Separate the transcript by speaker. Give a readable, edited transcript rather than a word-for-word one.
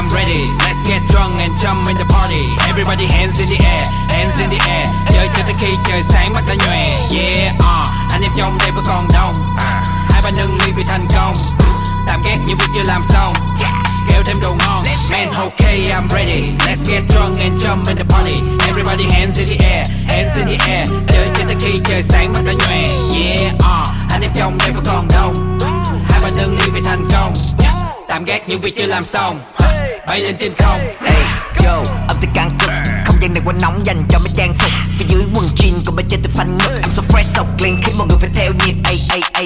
Speaker 1: I'm ready. Let's get drunk and jump in the party. Everybody hands in the air, hands in the air. Chơi cho tới khi trời sáng mắt đã nhòe. Yeah, anh em trong đây vẫn còn đông. Hai ba nâng ly vì thành công. Tạm ghét những việc chưa làm xong. Kêu thêm đồ ngon. Man, okay, I'm ready. Let's get drunk and jump in the party. Everybody hands in the air, hands in the air. Chơi cho tới khi trời sáng mắt đã nhòe. Yeah, anh em trong đây vẫn còn đông. Hai ba nâng ly vì thành công. Tạm gác những việc chưa làm xong. Bay lên trên không.
Speaker 2: Hey, yo, âm thanh căng cực. Không gian này quá nóng dành cho mấy trang phục. Phía dưới quần jean còn bên trên tôi phanh ngực. I'm so fresh, so clean, khiến mọi người phải theo nhịp. Ay, ay, ay.